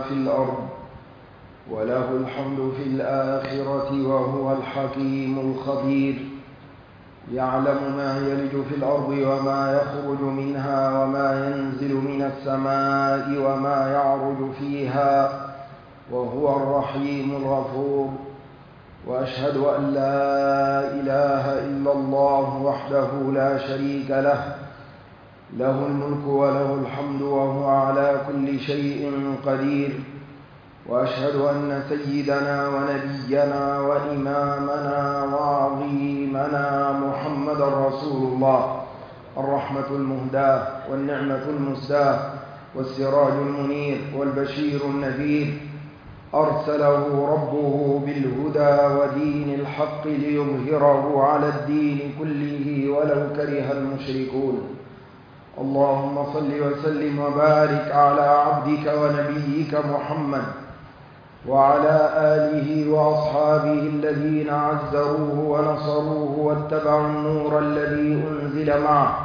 في الأرض وله الحمد في الآخرة وهو الحكيم الخبير. يعلم ما يلج في الأرض وما يخرج منها وما ينزل من السماء وما يعرج فيها وهو الرحيم الغفور. وأشهد أن لا إله إلا الله وحده لا شريك له، له الملك وله الحمد وهو على كل شيء قدير. وأشهد أن سيدنا ونبينا وإمامنا وعظيمنا محمدا رسول الله، الرحمة المهداة والنعمة المسداة والسراج المنير والبشير النذير، أرسله ربه بالهدى ودين الحق ليظهره على الدين كله ولو كره المشركون. اللهم صل وسلم وبارك على عبدك ونبيك محمد وعلى آله وأصحابه الذين عزروه ونصروه واتبعوا النور الذي أنزل معه،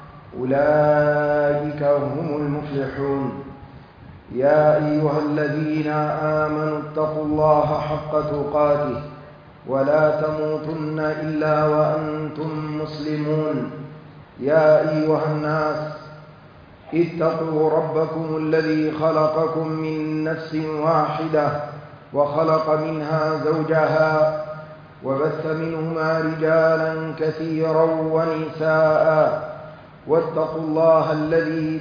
أولئك هم المفلحون. يا أيها الذين آمنوا اتقوا الله حق تقاته ولا تموتن إلا وأنتم مسلمون. يا أيها الناس اتقوا ربكم الذي خلقكم من نفس واحدة وخلق منها زوجها وبث منهما رجالا كثيرا ونساء، واتقوا الله الذي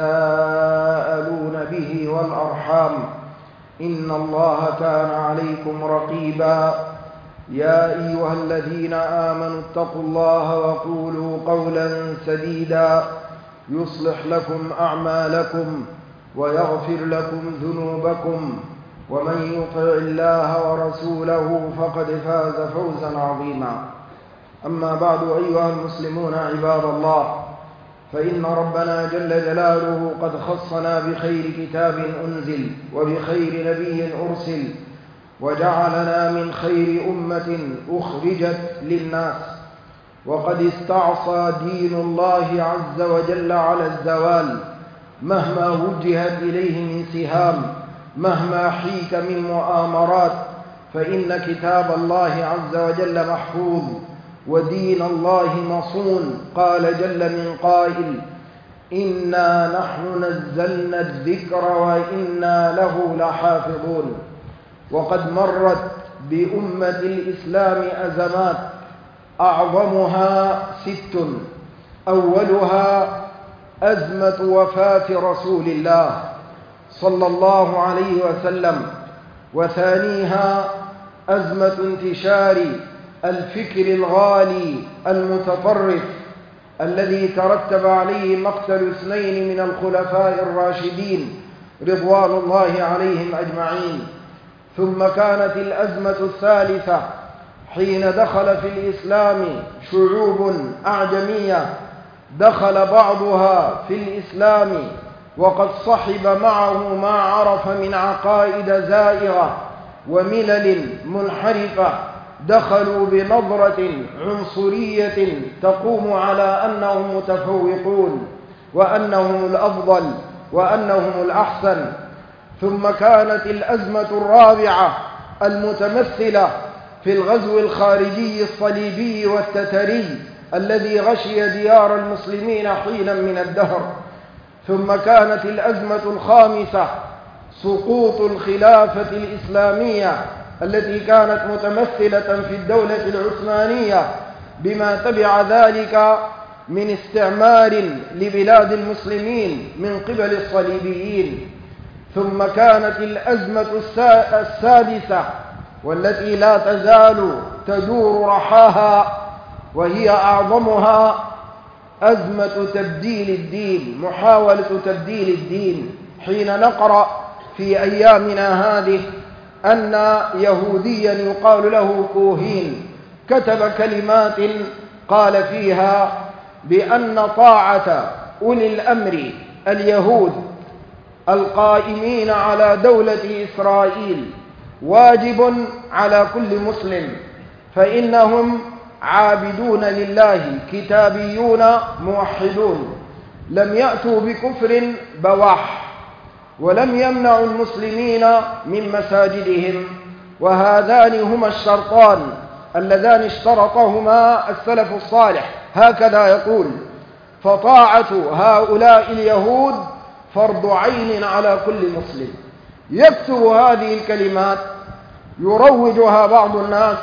تساءلون به والأرحام، إن الله كان عليكم رقيبا. يا أيها الذين آمنوا اتقوا الله وقولوا قولا سديدا يصلح لكم أعمالكم ويغفر لكم ذنوبكم، ومن يطع الله ورسوله فقد فاز فوزا عظيما. أما بعد، أيها المسلمون عباد الله، فإن ربنا جل جلاله قد خصنا بخير كتاب أنزل وبخير نبي أرسل، وجعلنا من خير أمة أخرجت للناس. وقد استعصى دين الله عز وجل على الزوال مهما وجهت إليه من سهام، مهما حيك من مؤامرات، فإن كتاب الله عز وجل محفوظ ودين الله مصون. قال جل من قائل: إنا نحن نزلنا الذكر وإنا له لحافظون. وقد مرت بأمة الإسلام أزمات أعظمها 6: أولها أزمة وفاة رسول الله صلى الله عليه وسلم، وثانيها أزمة انتشار الفكر الغالي المتطرف الذي ترتب عليه مقتل 2 من الخلفاء الراشدين رضوان الله عليهم أجمعين. ثم كانت الأزمة الثالثة حين دخل في الإسلام شعوب أعجمية، دخل بعضها في الإسلام وقد صحب معه ما عرف من عقائد زائغة وملل منحرفة، دخلوا بنظرة عنصرية تقوم على أنهم متفوقون وأنهم الأفضل وأنهم الأحسن. ثم كانت الأزمة الرابعة المتمثلة في الغزو الخارجي الصليبي والتتري الذي غشي ديار المسلمين حينا من الدهر. ثم كانت الأزمة الخامسة سقوط الخلافة الإسلامية التي كانت متمثلة في الدولة العثمانية بما تبع ذلك من استعمار لبلاد المسلمين من قبل الصليبيين. ثم كانت الأزمة السادسة والتي لا تزال تدور رحاها وهي أعظمها أزمة تبديل الدين، محاولة تبديل الدين، حين نقرأ في أيامنا هذه أن يهوديا يقال له كوهين كتب كلمات قال فيها بأن طاعة أولي الأمر اليهود القائمين على دولة إسرائيل واجب على كل مسلم، فإنهم عابدون لله كتابيون موحدون، لم يأتوا بكفر بواح، ولم يمنعوا المسلمين من مساجدهم، وهذان هما الشرطان اللذان اشترطهما السلف الصالح، هكذا يقول: فطاعة هؤلاء اليهود فرض عين على كل مسلم. يكتب هذه الكلمات يروجها بعض الناس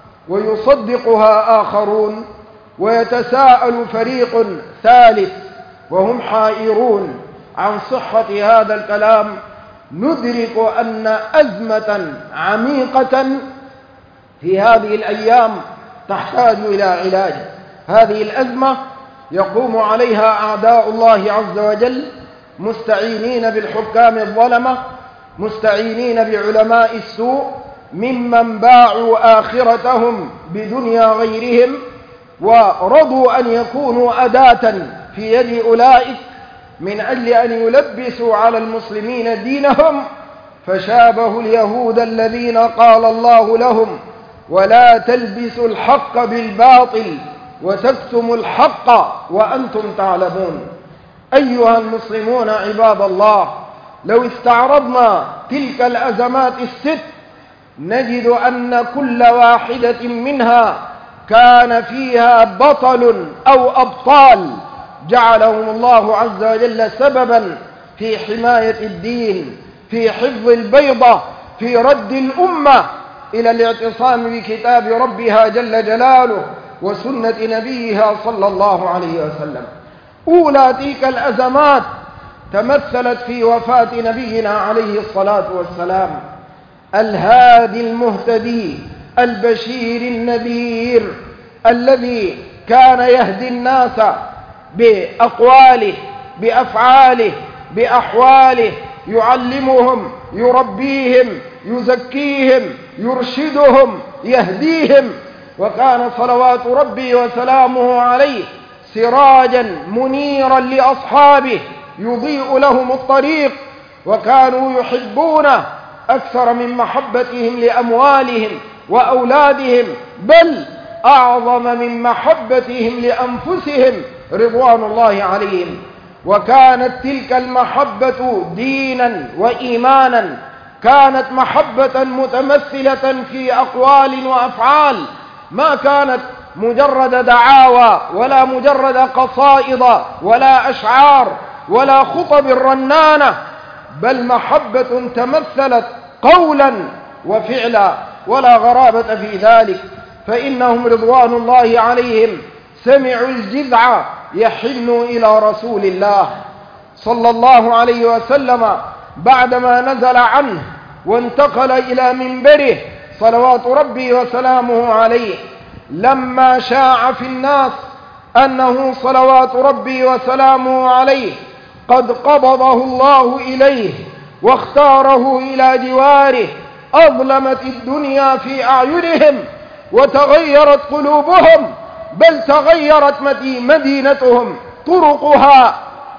ويصدقها آخرون، ويتساءل فريق ثالث وهم حائرون عن صحة هذا الكلام. ندرك أن أزمة عميقة في هذه الأيام تحتاج إلى علاج. هذه الأزمة يقوم عليها أعداء الله عز وجل مستعينين بالحكام الظلمة، مستعينين بعلماء السوء، ممن باعوا آخرتهم بدنيا غيرهم ورضوا أن يكونوا أداة في يد أولئك من أجل أن يلبسوا على المسلمين دينهم، فشابهوا اليهود الذين قال الله لهم: ولا تلبسوا الحق بالباطل وتكتموا الحق وأنتم تعلمون. أيها المسلمون عباد الله، لو استعرضنا تلك الأزمات الست نجد أن كل واحدة منها كان فيها بطل أو أبطال جعلهم الله عز وجل سببا في حماية الدين، في حفظ البيضة، في رد الأمة إلى الاعتصام بكتاب ربها جل جلاله وسنة نبيها صلى الله عليه وسلم. أولى تلك الأزمات تمثلت في وفاة نبينا عليه الصلاة والسلام، الهادي المهتدي البشير النذير، الذي كان يهدي الناس بأقواله بأفعاله بأحواله، يعلمهم، يربيهم، يزكيهم، يرشدهم، يهديهم. وكان صلوات ربي وسلامه عليه سراجا منيرا لأصحابه يضيء لهم الطريق، وكانوا يحبونه أكثر من محبتهم لأموالهم وأولادهم، بل أعظم من محبتهم لأنفسهم رضوان الله عليهم. وكانت تلك المحبة دينا وإيمانا، كانت محبة متمثلة في أقوال وأفعال، ما كانت مجرد دعاوى ولا مجرد قصائد ولا أشعار ولا خطب رنانة، بل محبة تمثلت قولا وفعلا، ولا غرابة في ذلك، فإنهم رضوان الله عليهم سمعوا الجذع يحن إلى رسول الله صلى الله عليه وسلم بعدما نزل عنه وانتقل إلى منبره صلوات ربي وسلامه عليه، لما شاع في الناس أنه صلوات ربي وسلامه عليه قد قبضه الله إليه واختاره إلى جواره، أظلمت الدنيا في أعينهم وتغيرت قلوبهم، بل تغيرت مدينتهم، طرقها،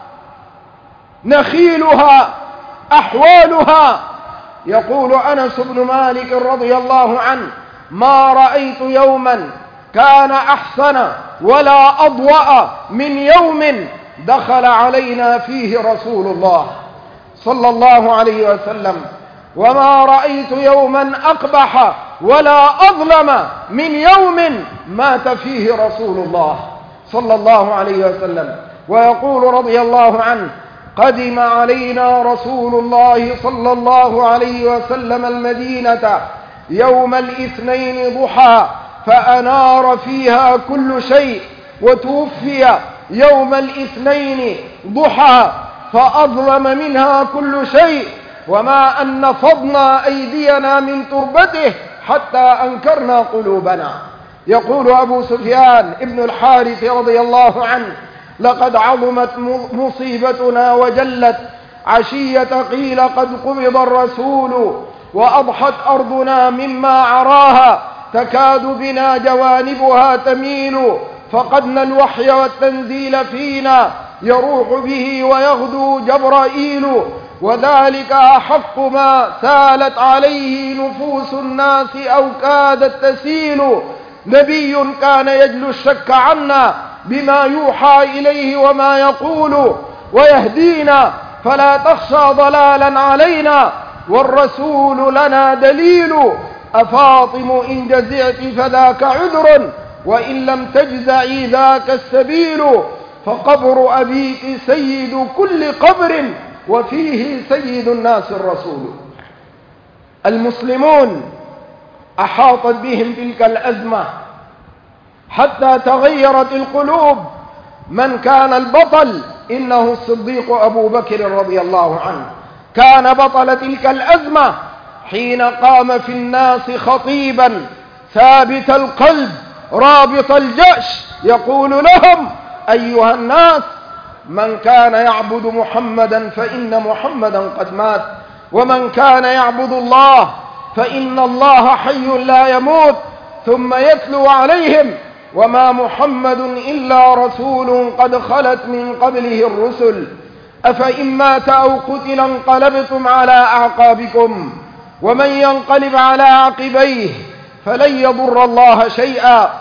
نخيلها، أحوالها. يقول أنس بن مالك رضي الله عنه: ما رأيت يوما كان أحسن ولا أضوأ من يوم دخل علينا فيه رسول الله صلى الله عليه وسلم، وما رأيت يوما أقبح ولا أظلم من يوم مات فيه رسول الله صلى الله عليه وسلم. ويقول رضي الله عنه: قدم علينا رسول الله صلى الله عليه وسلم المدينة يوم الاثنين ضحى فأنار فيها كل شيء، وتوفي يوم الاثنين ضحى فأظلم منها كل شيء، وما أن نفضنا أيدينا من تربته حتى أنكرنا قلوبنا. يقول أبو سفيان ابن الحارث رضي الله عنه: لقد عظمت مصيبتنا وجلت عشية قيل قد قبض الرسول، وأضحت أرضنا مما عراها، تكاد بنا جوانبها تميل، فقدنا الوحي والتنزيل فينا، يروح به ويغدو جبرائيل، وذلك أحق ما سالت عليه نفوس الناس أو كادت تسيل. نبي كان يجلو الشك عنا بما يوحى إليه وما يقول، ويهدينا فلا تخشى ضلالا علينا والرسول لنا دليل. أفاطم إن جزعت فذاك عذر وإن لم تجزعي ذاك السبيل. فقبر أبيك سيد كل قبر وفيه سيد الناس الرسول. المسلمون أحاطت بهم تلك الأزمة حتى تغيرت القلوب. من كان البطل إنه الصديق أبو بكر رضي الله عنه، كان بطل تلك الأزمة حين قام في الناس خطيبا ثابت القلب رابط الجأش يقول لهم: أيها الناس، من كان يعبد محمدا فإن محمدا قد مات، ومن كان يعبد الله فإن الله حي لا يموت. ثم يتلو عليهم: وما محمد إلا رسول قد خلت من قبله الرسل، أفإن مات أو قتل انقلبتم على أعقابكم، ومن ينقلب على عقبيه فلن يضر الله شيئا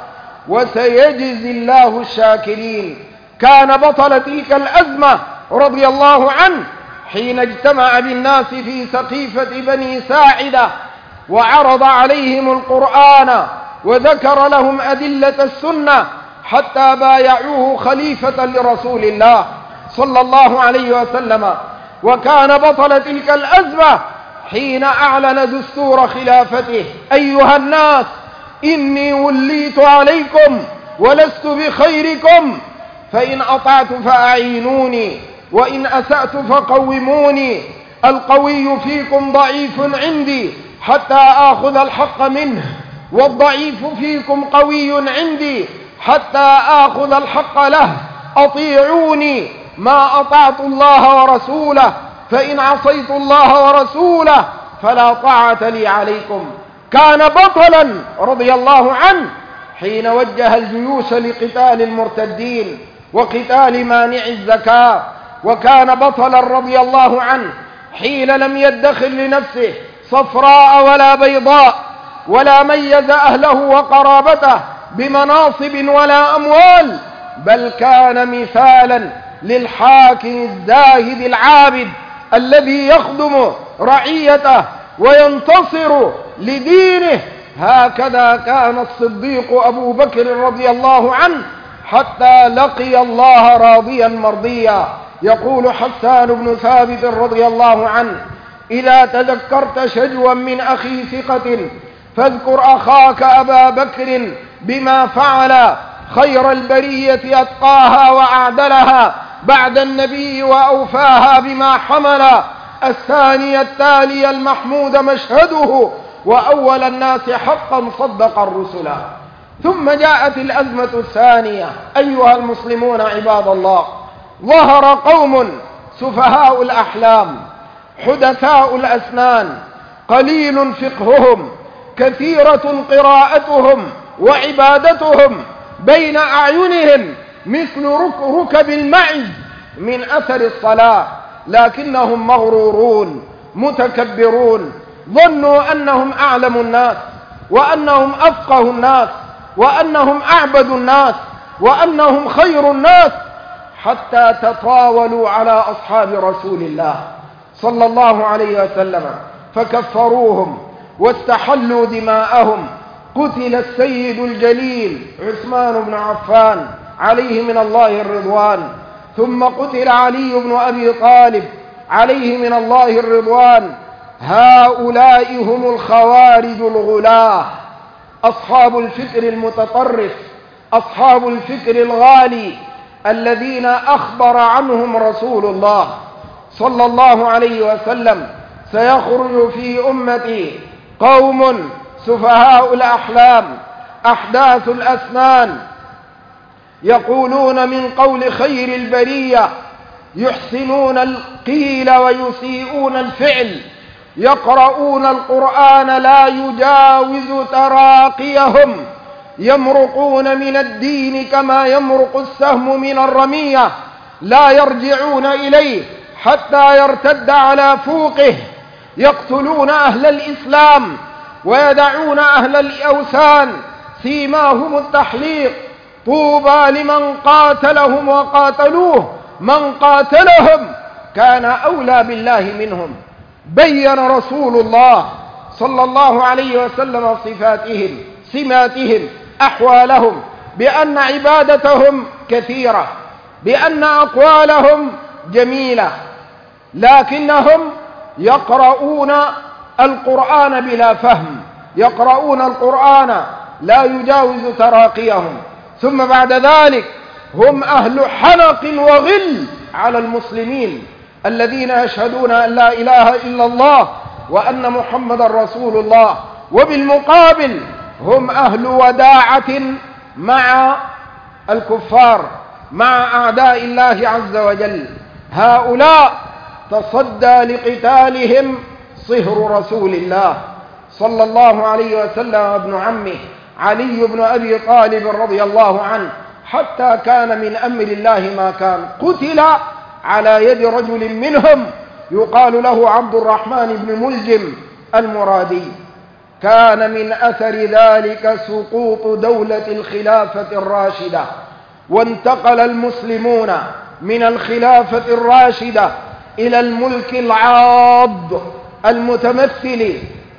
وسيجزي الله الشاكرين. كان بطل تلك الأزمة رضي الله عنه حين اجتمع بالناس في سقيفة بني ساعدة وعرض عليهم القرآن وذكر لهم أدلة السنة حتى بايعوه خليفة لرسول الله صلى الله عليه وسلم. وكان بطل تلك الأزمة حين أعلن دستور خلافته: أيها الناس، إني وليت عليكم ولست بخيركم، فإن أطعت فأعينوني وإن أسأت فقوموني. القوي فيكم ضعيف عندي حتى آخذ الحق منه، والضعيف فيكم قوي عندي حتى آخذ الحق له. أطيعوني ما أطعت الله ورسوله، فإن عصيت الله ورسوله فلا طاعة لي عليكم. كان بطلا رضي الله عنه حين وجه الجيوش لقتال المرتدين وقتال مانع الزكاة. وكان بطلا رضي الله عنه حين لم يدخر لنفسه صفراء ولا بيضاء، ولا ميز أهله وقرابته بمناصب ولا أموال، بل كان مثالا للحاكم الزاهد العابد الذي يخدم رعيته وينتصر لدينه. هكذا كان الصديق أبو بكر رضي الله عنه حتى لقي الله راضيا مرضيا. يقول حسان بن ثابت رضي الله عنه: إذا تذكرت شجوا من أخي ثقة فاذكر أخاك أبا بكر بما فعل، خير البرية أتقاها وأعدلها بعد النبي وأوفاها بما حمل، الثاني التالي المحمود مشهده، وأول الناس حقا صدق الرسل. ثم جاءت الأزمة الثانية. أيها المسلمون عباد الله، ظهر قوم سفهاء الأحلام حدثاء الأسنان، قليل فقههم، كثيرة قراءتهم وعبادتهم، بين أعينهم مثل ركب المعز من أثر الصلاة، لكنهم مغرورون متكبرون، ظنوا أنهم أعلم الناس وأنهم أفقه الناس وأنهم أعبد الناس وأنهم خير الناس، حتى تطاولوا على أصحاب رسول الله صلى الله عليه وسلم فكفروهم واستحلوا دماءهم. قتل السيد الجليل عثمان بن عفان عليه من الله الرضوان، ثم قتل علي بن أبي طالب عليه من الله الرضوان. هؤلاء هم الخوارج الغلاة، أصحاب الفكر المتطرف، أصحاب الفكر الغالي، الذين أخبر عنهم رسول الله صلى الله عليه وسلم: سيخرج في أمتي قوم سفهاء الأحلام أحداث الأسنان، يقولون من قول خير البرية، يحسنون القيل ويسيئون الفعل، يقرؤون القرآن لا يجاوز تراقيهم، يمرقون من الدين كما يمرق السهم من الرمية، لا يرجعون إليه حتى يرتد على فوقه، يقتلون أهل الإسلام ويدعون أهل الأوثان، سيماهم التحليق. طوبى لمن قاتلهم وقاتلوه، من قاتلهم كان أولى بالله منهم. بين رسول الله صلى الله عليه وسلم سماتهم أحوالهم، بأن عبادتهم كثيرة، بأن أقوالهم جميلة، لكنهم يقرؤون القرآن بلا فهم، يقرؤون القرآن لا يجاوز تراقيهم. ثم بعد ذلك هم أهل حنق وغل على المسلمين الذين يشهدون أن لا إله إلا الله وأن محمد رسول الله، وبالمقابل هم أهل وداعة مع الكفار، مع أعداء الله عز وجل. هؤلاء تصدى لقتالهم صهر رسول الله صلى الله عليه وسلم وابن عمه علي بن أبي طالب رضي الله عنه، حتى كان من أمر الله ما كان. قتل على يد رجل منهم يقال له عبد الرحمن بن ملجم المرادي. كان من أثر ذلك سقوط دولة الخلافة الراشدة، وانتقل المسلمون من الخلافة الراشدة إلى الملك العاض المتمثل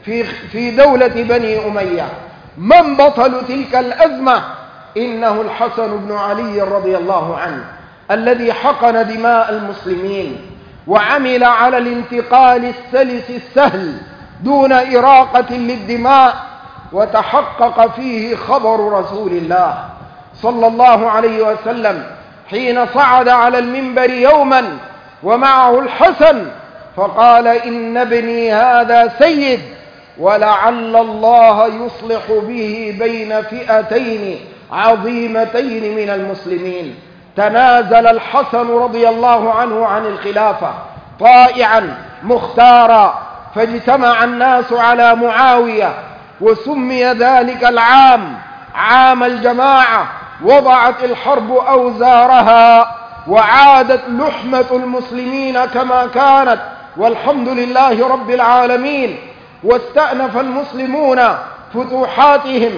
في دولة بني أمية. من بطل تلك الأزمة؟ إنه الحسن بن علي رضي الله عنه، الذي حقن دماء المسلمين وعمل على الانتقال السلس السهل دون إراقة للدماء، وتحقق فيه خبر رسول الله صلى الله عليه وسلم حين صعد على المنبر يوما ومعه الحسن فقال: إن ابني هذا سيد، ولعل الله يصلح به بين فئتين عظيمتين من المسلمين. تنازل الحسن رضي الله عنه عن الخلافة طائعا مختارا، فاجتمع الناس على معاوية، وسمي ذلك العام عام الجماعة. وضعت الحرب أوزارها وعادت لحمة المسلمين كما كانت، والحمد لله رب العالمين. واستأنف المسلمون فتوحاتهم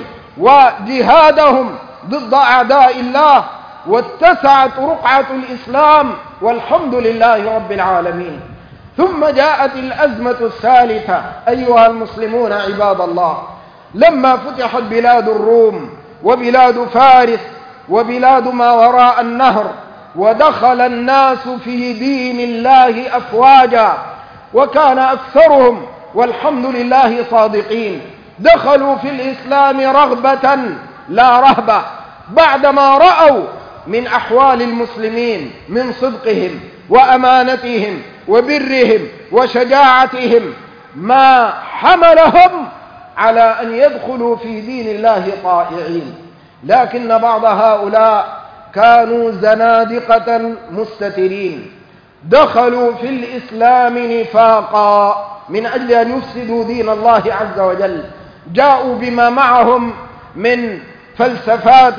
وجهادهم ضد أعداء الله، واتسعت رقعة الإسلام، والحمد لله رب العالمين. ثم جاءت الأزمة الثالثة أيها المسلمون عباد الله، لما فتحت بلاد الروم وبلاد فارس وبلاد ما وراء النهر، ودخل الناس في دين الله أفواجا، وكان أكثرهم والحمد لله صادقين دخلوا في الإسلام رغبة لا رهبة، بعدما رأوا من أحوال المسلمين من صدقهم وأمانتهم وبرهم وشجاعتهم ما حملهم على أن يدخلوا في دين الله طائعين. لكن بعض هؤلاء كانوا زنادقة مستترين، دخلوا في الإسلام نفاقا من أجل أن يفسدوا دين الله عز وجل. جاءوا بما معهم من فلسفات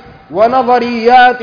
ونظريات،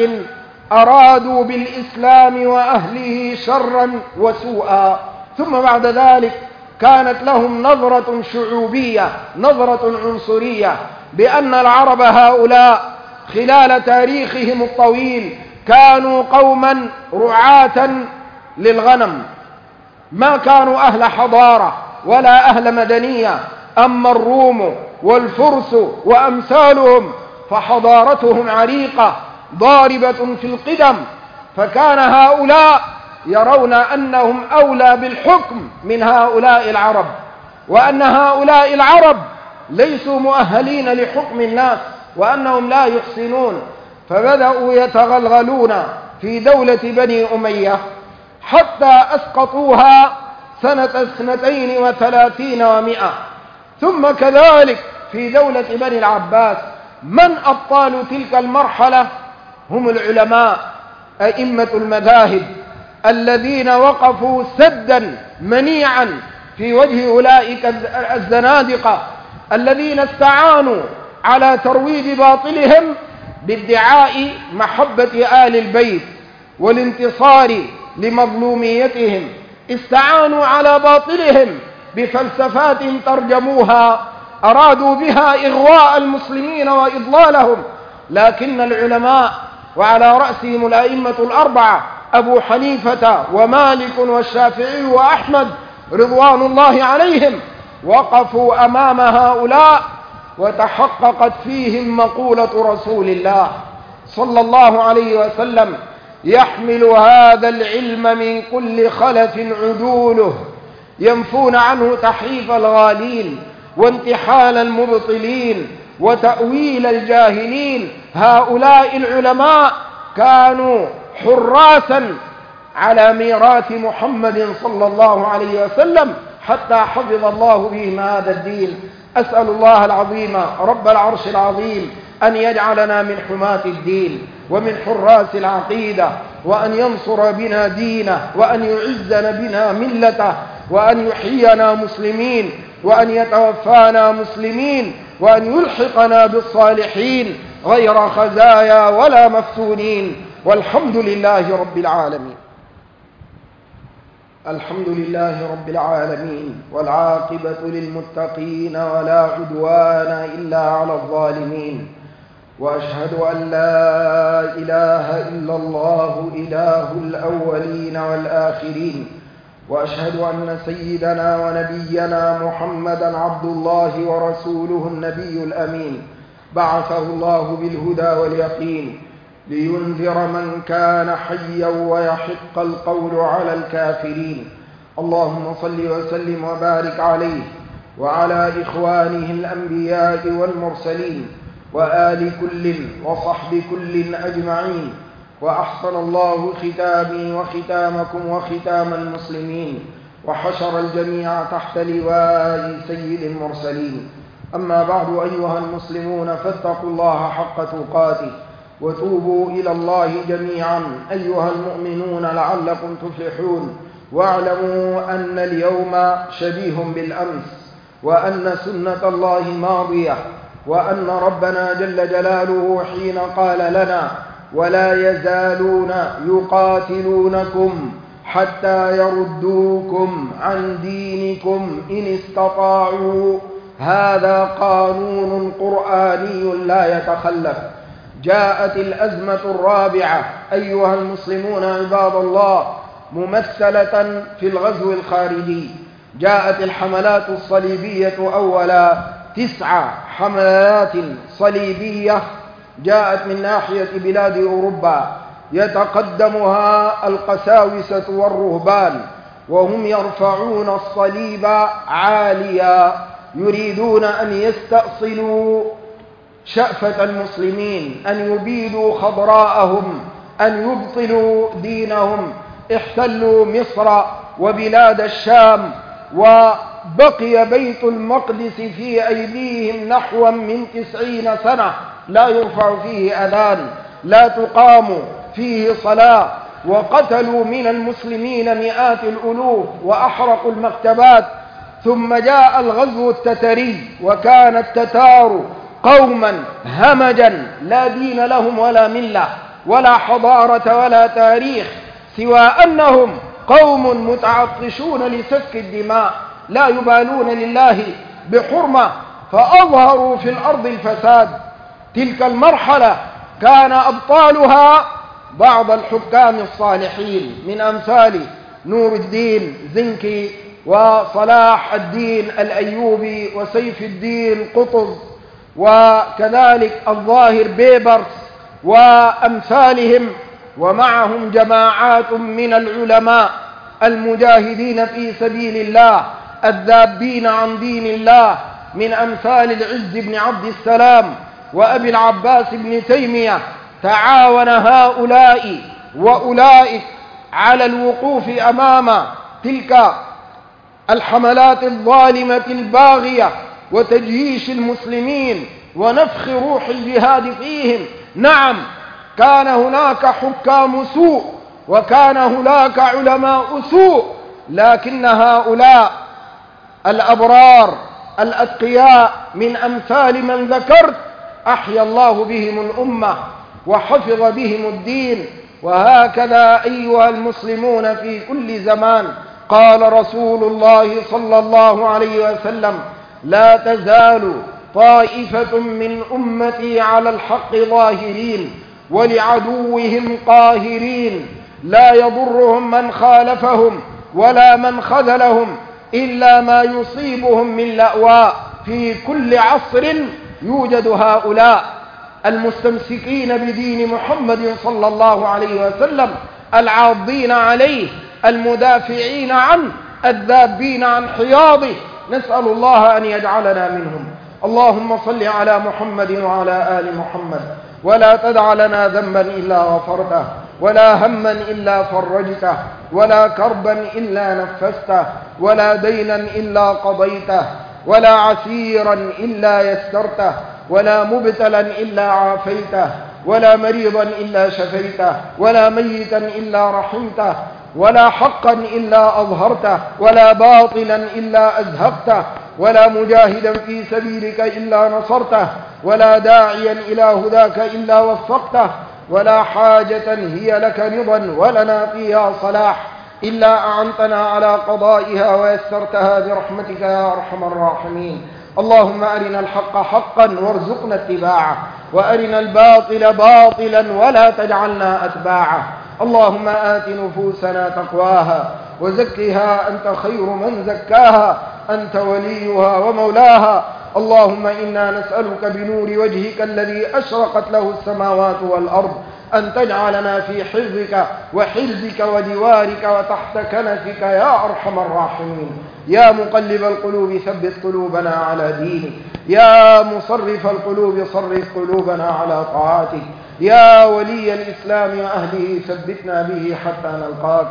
أرادوا بالإسلام وأهله شرا وسوءا. ثم بعد ذلك كانت لهم نظرة شعوبية، نظرة عنصرية، بأن العرب هؤلاء خلال تاريخهم الطويل كانوا قوما رعاة للغنم، ما كانوا أهل حضارة ولا أهل مدنية. أما الروم والفرس وأمثالهم فحضارتهم عريقة ضاربة في القدم، فكان هؤلاء يرون أنهم أولى بالحكم من هؤلاء العرب، وأن هؤلاء العرب ليسوا مؤهلين لحكم الناس، وأنهم لا يحسنون. فبدأوا يتغلغلون في دولة بني أمية حتى أسقطوها سنة 32 و100. ثم كذلك في دولة بني العباس. من أبطال تلك المرحلة؟ هم العلماء أئمة المذاهب الذين وقفوا سدا منيعا في وجه أولئك الزنادقة الذين استعانوا على ترويج باطلهم بادعاء محبة آل البيت والانتصار لمظلوميتهم. استعانوا على باطلهم بفلسفات ترجموها أرادوا بها إغواء المسلمين وإضلالهم. لكن العلماء وعلى رأسهم الأئمة الأربعة أبو حنيفة ومالك والشافعي وأحمد رضوان الله عليهم وقفوا أمام هؤلاء وتحققت فيهم مقولة رسول الله صلى الله عليه وسلم: يحمل هذا العلم من كل خلف عدوله، ينفون عنه تحريف الغالين وانتحال المبطلين وتأويل الجاهلين. هؤلاء العلماء كانوا حراسا على ميراث محمد صلى الله عليه وسلم حتى حفظ الله بهم هذا الدين. أسأل الله العظيم رب العرش العظيم أن يجعلنا من حماة الدين ومن حراس العقيدة، وأن ينصر بنا دينه، وأن يعزنا بنا ملته، وأن يحيينا مسلمين، وأن يتوفانا مسلمين، وأن يلحقنا بالصالحين غير خزايا ولا مفتونين، والحمد لله رب العالمين. الحمد لله رب العالمين، والعاقبة للمتقين ولا عدوان إلا على الظالمين، وأشهد أن لا إله إلا الله إله الأولين والآخرين، وأشهد أن سيدنا ونبينا محمدا عبد الله ورسوله النبي الأمين، بعثه الله بالهدى واليقين لينذر من كان حيا ويحق القول على الكافرين. اللهم صل وسلم وبارك عليه وعلى إخوانه الأنبياء والمرسلين وآل كل وصحب كل أجمعين. وأحسن الله ختامي وختامكم وختام المسلمين، وحشر الجميع تحت لواء سيد المرسلين. أما بعد، أيها المسلمون، فاتقوا الله حق تقاته وتوبوا إلى الله جميعا أيها المؤمنون لعلكم تفلحون. واعلموا أن اليوم شبيه بالأمس، وأن سنة الله ماضية، وأن ربنا جل جلاله حين قال لنا: ولا يزالون يقاتلونكم حتى يردوكم عن دينكم إن استطاعوا، هذا قانون قرآني لا يتخلف. جاءت الأزمة الرابعة أيها المسلمون عباد الله ممثلة في الغزو الخارجي. جاءت الحملات الصليبية أولا 9 حملات صليبية جاءت من ناحية بلاد أوروبا، يتقدمها القساوسة والرهبان، وهم يرفعون الصليب عاليا، يريدون أن يستأصلوا شأفة المسلمين، أن يبيدوا خضراءهم، أن يبطلوا دينهم. احتلوا مصر وبلاد الشام، وبقي بيت المقدس في أيديهم نحو من 90 سنة لا يرفع فيه أذان، لا تقام فيه صلاة، وقتلوا من المسلمين مئات الألوف وأحرقوا المكتبات. ثم جاء الغزو التتري، وكان التتار قوما همجا لا دين لهم ولا ملة ولا حضارة ولا تاريخ، سوى أنهم قوم متعطشون لسفك الدماء، لا يبالون لله بحرمة، فأظهروا في الأرض الفساد. تلك المرحلة كان أبطالها بعض الحكام الصالحين من أمثال نور الدين زنكي وصلاح الدين الأيوبي وسيف الدين قطز، وكذلك الظاهر بيبرس وأمثالهم، ومعهم جماعات من العلماء المجاهدين في سبيل الله الذابين عن دين الله، من أمثال العز بن عبد السلام وأبي العباس بن تيمية. تعاون هؤلاء وأولئك على الوقوف أمام تلك الحملات الظالمة الباغية وتجييش المسلمين ونفخ روح الجهاد فيهم. نعم، كان هناك حكام سوء وكان هناك علماء سوء، لكن هؤلاء الأبرار الأتقياء من أمثال من ذكرت أحيا الله بهم الأمة وحفظ بهم الدين. وهكذا أيها المسلمون في كل زمان قال رسول الله صلى الله عليه وسلم: لا تزال طائفة من أمتي على الحق ظاهرين ولعدوهم قاهرين، لا يضرهم من خالفهم ولا من خذلهم إلا ما يصيبهم من لأواء. في كل عصر يوجد هؤلاء المستمسكين بدين محمد صلى الله عليه وسلم، العاضين عليه، المدافعين عنه، الذابين عن حياضه. نسأل الله أن يجعلنا منهم. اللهم صل على محمد وعلى آل محمد، ولا تدع لنا ذنبا إلا غفرته، ولا هما إلا فرجته، ولا كربا إلا نفسته، ولا دينا إلا قضيته، ولا عسيرا إلا يسرته، ولا مبتلا إلا عافيته، ولا مريضا إلا شفيته، ولا ميتا إلا رحمته، ولا حقا إلا أظهرته، ولا باطلا إلا أزهقته، ولا مجاهدا في سبيلك إلا نصرته، ولا داعيا إلى هداك إلا وفقته، ولا حاجة هي لك رضا ولنا فيها صلاح إلا أعنتنا على قضائها ويسرتها برحمتك يا أرحم الراحمين. اللهم أرنا الحق حقا وارزقنا اتباعه، وأرنا الباطل باطلا ولا تجعلنا أتباعه. اللهم آت نفوسنا تقواها وزكها أنت خير من زكاها، أنت وليها ومولاها. اللهم إنا نسألك بنور وجهك الذي أشرقت له السماوات والأرض أن تجعلنا في حفظك وحرزك ودوارك وتحت كنفك يا أرحم الراحمين. يا مقلب القلوب ثبت قلوبنا على دينك، يا مصرف القلوب صرف قلوبنا على طاعتك، يا ولي الإسلام وأهله ثبتنا به حتى نلقاك.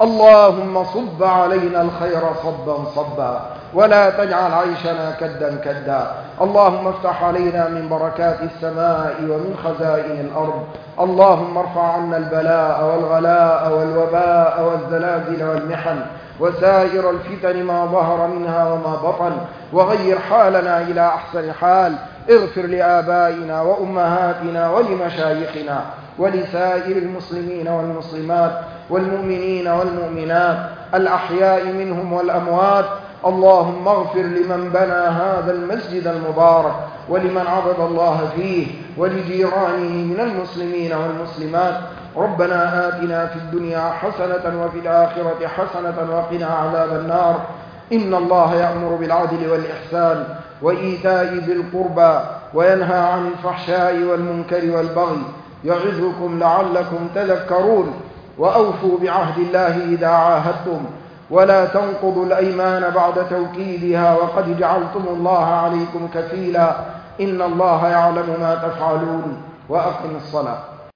اللهم صب علينا الخير صبا صبا، ولا تجعل عيشنا كدا كدا. اللهم افتح علينا من بركات السماء ومن خزائن الأرض. اللهم ارفع عنا البلاء والغلاء والوباء والزلازل والمحن وسائر الفتن ما ظهر منها وما بطن، وغير حالنا إلى أحسن حال. اغفر لآبائنا وأمهاتنا ولمشايخنا ولسائر المسلمين والمسلمات والمؤمنين والمؤمنات الأحياء منهم والأموات. اللهم اغفر لمن بنى هذا المسجد المبارك ولمن عبد الله فيه ولجيرانه من المسلمين والمسلمات. ربنا آتنا في الدنيا حسنة وفي الآخرة حسنة وقنا عذاب النار. إن الله يأمر بالعدل والإحسان وإيتاء ذي القربى وينهى عن الفحشاء والمنكر والبغي، يعظكم لعلكم تذكرون. وأوفوا بعهد الله إذا عاهدتم، ولا تنقضوا الأيمان بعد توكيدها وقد جعلتم الله عليكم كفيلا. إن الله يعلم ما تفعلون. وأقم الصلاة.